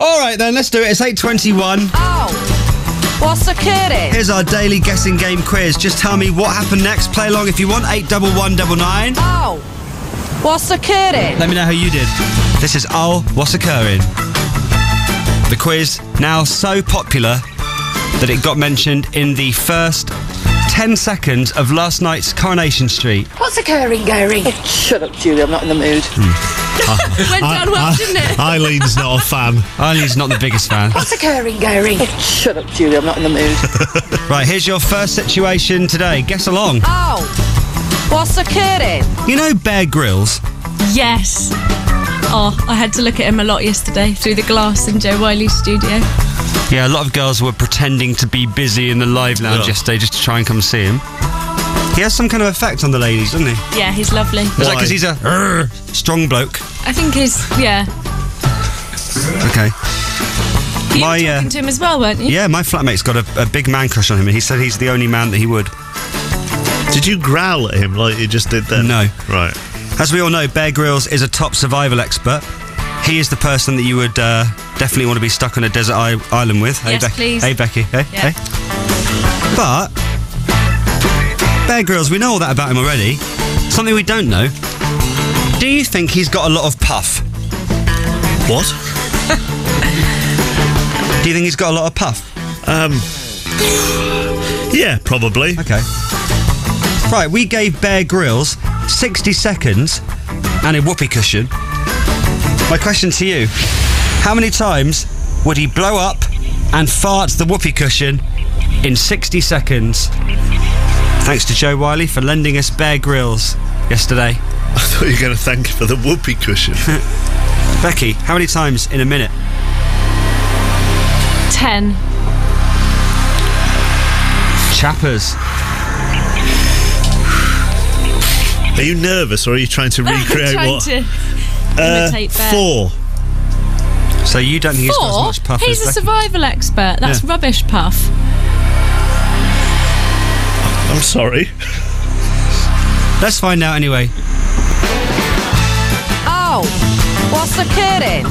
All right, then, let's do it. It's 8:21. Oh, what's occurring? Here's our daily guessing game quiz. Just tell me what happened next. Play along if you want. 81199. Oh, what's occurring? Let me know how you did. This is Oh, What's Occurring? The quiz now so popular that it got mentioned in the first 10 seconds of last night's Coronation Street. What's occurring, Gary? Shut up, Julie, I'm not in the mood. Went down well, didn't it? Eileen's not a fan. Eileen's not the biggest fan. What's occurring, Gary? Shut up, Julie, I'm not in the mood. Right, here's your first situation today. Guess along. Oh, what's occurring? You know Bear Grylls? Yes. Oh, I had to look at him a lot yesterday through the glass in Joe Wiley's studio. Yeah, a lot of girls were pretending to be busy in the live lounge yesterday just to try and come see him. He has some kind of effect on the ladies, doesn't he? Yeah, he's lovely. Is that because he's a strong bloke? I think yeah. Okay. You were talking to him as well, weren't you? Yeah, my flatmate's got a big man crush on him, and he said he's the only man that he would. Did you growl at him like you just did then? No. Right. As we all know, Bear Grylls is a top survival expert. He is the person that you would definitely want to be stuck on a desert island with. Yes, please. Hey, Becky. Hey, Yeah. hey. But Bear Grylls, we know all that about him already. Something we don't know. Do you think he's got a lot of puff? What? Do you think he's got a lot of puff? Yeah, probably. Okay. Right, we gave Bear Grylls 60 seconds and a whoopee cushion. My question to you, how many times would he blow up and fart the whoopee cushion in 60 seconds? Thanks to Joe Wiley for lending us Bear Grylls yesterday. I thought you were going to thank you for the whoopee cushion. Becky, how many times in a minute? 10. Chappers. Are you nervous or are you trying to recreate trying what? to imitate Bear. 4. So you don't think he's got as much puff He's as a Becky? survival expert. That's rubbish puff. I'm sorry. Let's find out anyway. Oh, what's occurring?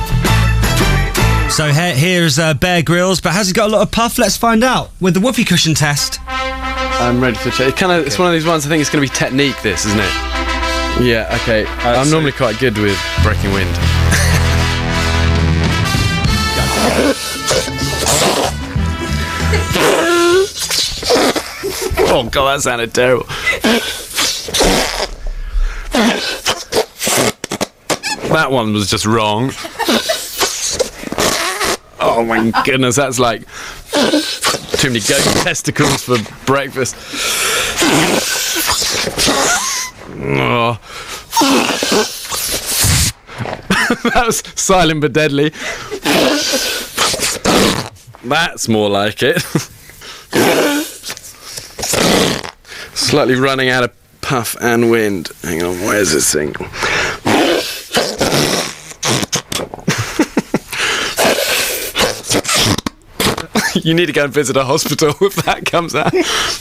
So here's Bear Grylls, but has he got a lot of puff? Let's find out with the whoopee cushion test. I'm ready for the check. It's one of these ones, I think it's going to be technique, this, isn't it? Yeah, okay. I'm normally quite good with breaking wind. Oh, God, that sounded terrible. That one was just wrong. Oh, my goodness, that's like too many goat testicles for breakfast. Oh. That was silent but deadly. That's more like it. Slightly running out of puff and wind. Hang on, where's this thing? You need to go and visit a hospital if that comes out.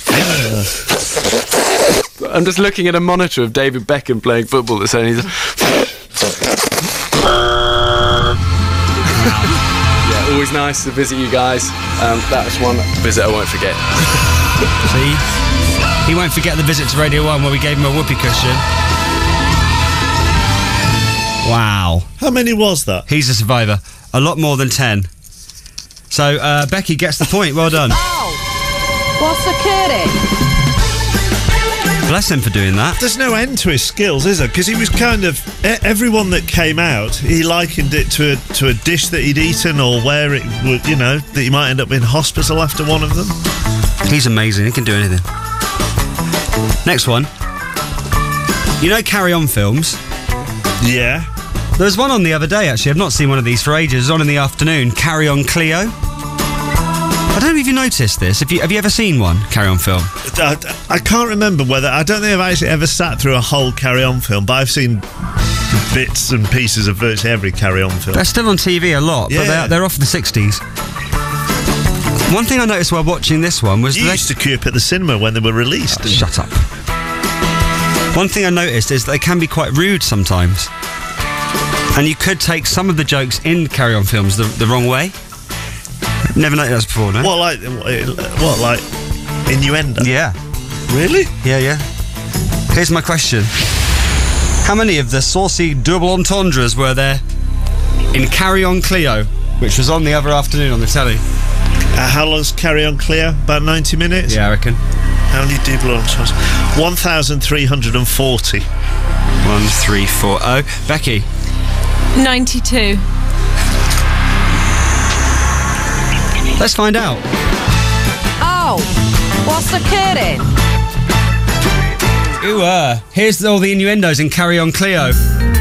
I'm just looking at a monitor of David Beckham playing football that's saying he's Yeah, always nice to visit you guys. That was one visit I won't forget. See? He won't forget the visit to Radio 1 where we gave him a whoopee cushion. Wow. How many was that? He's a survivor. A lot more than 10. So, Becky gets the point. Well done. Oh, what's occurring? Bless him for doing that. There's no end to his skills, is there? Because he was kind of... everyone that came out, he likened it to a dish that he'd eaten or where it would, you know, that he might end up in hospital after one of them. He's amazing. He can do anything. Next one. You know Carry On films? Yeah. There was one on the other day, actually. I've not seen one of these for ages. It was on in the afternoon. Carry On Cleo. I don't know if you noticed this. Have you ever seen one, Carry On film? I can't remember whether... I don't think I've actually ever sat through a whole Carry On film, but I've seen bits and pieces of virtually every Carry On film. They're still on TV a lot, but they're off the 60s. One thing I noticed while watching this one was... You used to queue up at the cinema when they were released. Shut up. One thing I noticed is they can be quite rude sometimes. And you could take some of the jokes in Carry On films the wrong way. Never noticed that before, no? What, like innuendo? Yeah. Really? Yeah. Here's my question. How many of the saucy double entendres were there in Carry On Cleo, which was on the other afternoon on the telly? How long's Carry On Cleo? About 90 minutes? Yeah, I reckon. How many double entendres? 1,340. 1340. Becky? 92. Let's find out. Oh, what's occurring? Ooh, here's all the innuendos in Carry On Cleo.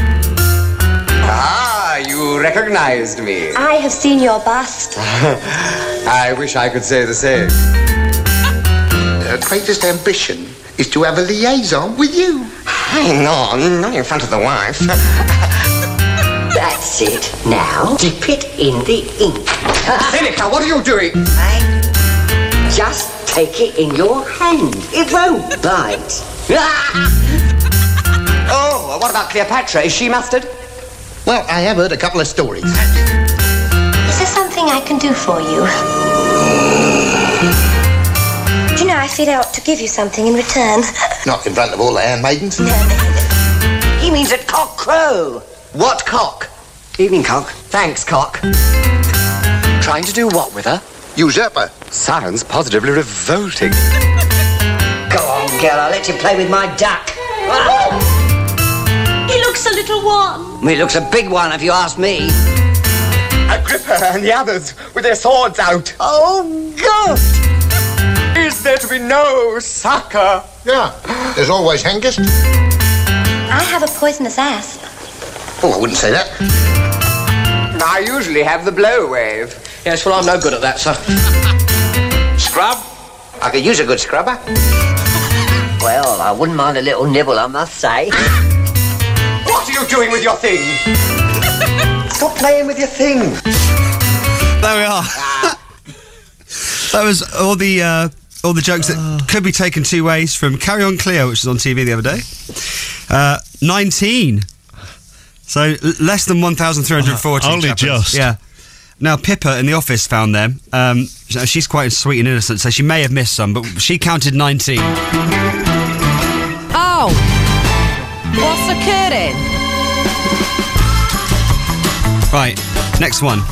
Ah, you recognized me. I have seen your bust. I wish I could say the same. Her greatest ambition is to have a liaison with you. Hang on, not in front of the wife. That's it. Now, dip it in the ink. Seneca, what are you doing? Just take it in your hand. It won't bite. Oh, what about Cleopatra? Is she mustard? Well, I have heard a couple of stories. Is there something I can do for you? Do you know, I feel I ought to give you something in return. Not in front of all the handmaidens. No. He means a cock crow. What cock? Evening, cock. Thanks, cock. Trying to do what with her? Usurper. Sounds positively revolting. Go on, girl, I'll let you play with my duck. He looks a little one. He looks a big one, if you ask me. Agrippa and the others with their swords out. Oh, God! Is there to be no succor? Yeah, there's always Hengist. I have a poisonous asp. Oh, I wouldn't say that. I usually have the blow wave. Yes, well, I'm no good at that, sir. Scrub? I could use a good scrubber. Well, I wouldn't mind a little nibble, I must say. What are you doing with your thing? Stop playing with your thing. There we are. That was all the jokes that could be taken two ways from Carry On Cleo, which was on TV the other day. 19. So less than 1,340. Only chappers. just. Yeah. Now, Pippa in the office found them. She's quite sweet and innocent, so she may have missed some, but she counted 19. Oh, what's occurring? Right, next one.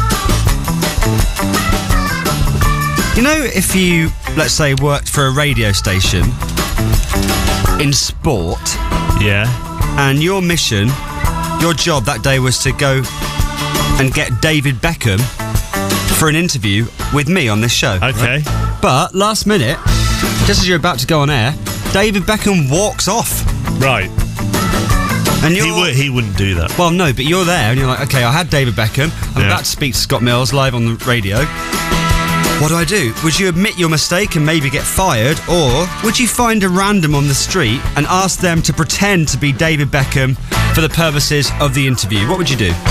You know, if you, let's say, worked for a radio station in sport, Yeah. and your mission, your job that day was to go and get David Beckham for an interview with me on this show. Okay. But last minute, just as you're about to go on air, David Beckham walks off. Right. And you're... He wouldn't do that. Well, no, but you're there and you're like, okay, I had David Beckham. I'm about to speak to Scott Mills live on the radio. What do I do? Would you admit your mistake and maybe get fired? Or would you find a random on the street and ask them to pretend to be David Beckham for the purposes of the interview? What would you do?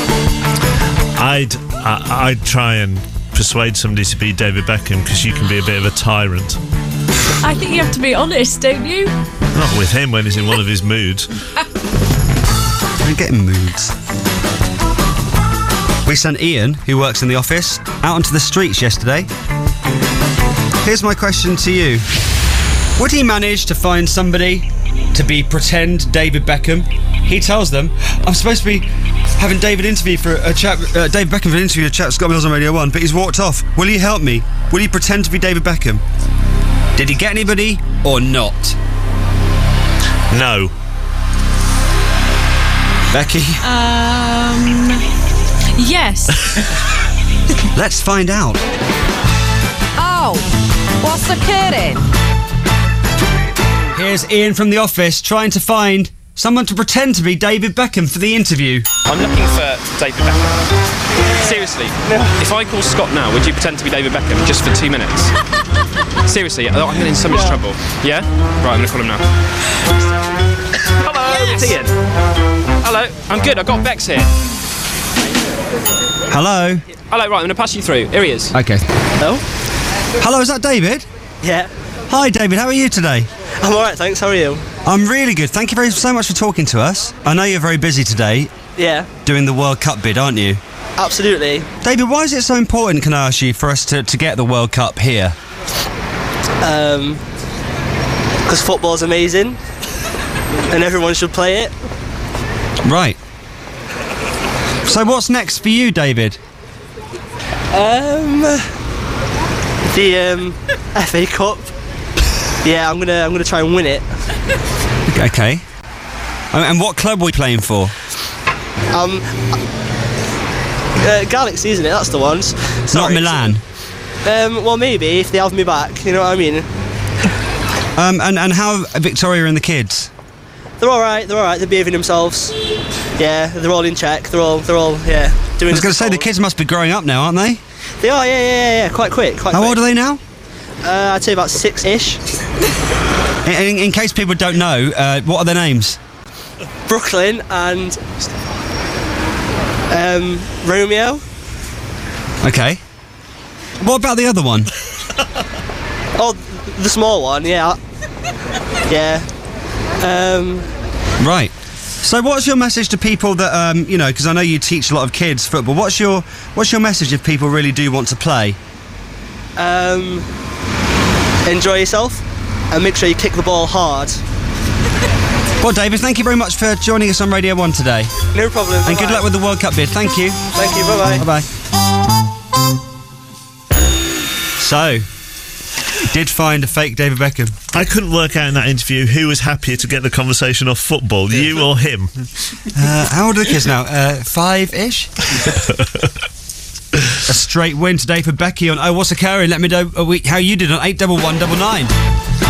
I'd try and persuade somebody to be David Beckham because you can be a bit of a tyrant. I think you have to be honest, don't you? Not with him when he's in one of his moods. I'm getting moods. We sent Ian, who works in the office, out onto the streets yesterday. Here's my question to you. Would he manage to find somebody to be pretend David Beckham? He tells them, I'm supposed to be having David Beckham for an interview with a chap Scott Mills on Radio 1, but he's walked off. Will you help me? Will you pretend to be David Beckham? Did he get anybody or not? No. Becky? Yes. Let's find out. Oh, what's occurring? Here's Ian from the office trying to find someone to pretend to be David Beckham for the interview. I'm looking for David Beckham. Seriously, if I call Scott now, would you pretend to be David Beckham just for 2 minutes? Seriously, I'm getting in so much trouble. Yeah? Right, I'm going to call him now. Hello, it's Ian. Hello, I'm good, I've got Bex here. Hello? Hello, right, I'm going to pass you through. Here he is. Okay. Hello? Hello, is that David? Yeah. Hi, David, how are you today? I'm alright, thanks. How are you? I'm really good. Thank you so much for talking to us. I know you're very busy today. Yeah. Doing the World Cup bid, aren't you? Absolutely. David, why is it so important, can I ask you, for us to get the World Cup here? Because football's amazing and everyone should play it. Right. So what's next for you, David? The FA Cup. Yeah, I'm gonna try and win it. Okay. And what club are we playing for? Galaxy, isn't it? That's the ones. Not Milan. Well, maybe if they have me back. You know what I mean? And how are Victoria and the kids? They're all right. They're behaving themselves. Yeah, they're all in check. They're all yeah. Doing. I was going to say the kids must be growing up now, aren't they? They are. Yeah. Quite quick. How old are they now? I'd say about 6-ish. In case people don't know, what are their names? Brooklyn and Romeo. Okay. What about the other one? Oh, the small one. Yeah. Yeah. Right. So what's your message to people that, because I know you teach a lot of kids football, what's your message if people really do want to play? Enjoy yourself and make sure you kick the ball hard. Well, David, thank you very much for joining us on Radio 1 today. No problem. And good luck with the World Cup bid. Thank you. Thank you. Bye-bye. Bye-bye. So, you did find a fake David Beckham. I couldn't work out in that interview who was happier to get the conversation off football, you or him. How old are the kids now? 5-ish? A straight win today for Becky on Oh What's Occurring. Let me know how you did on 81199.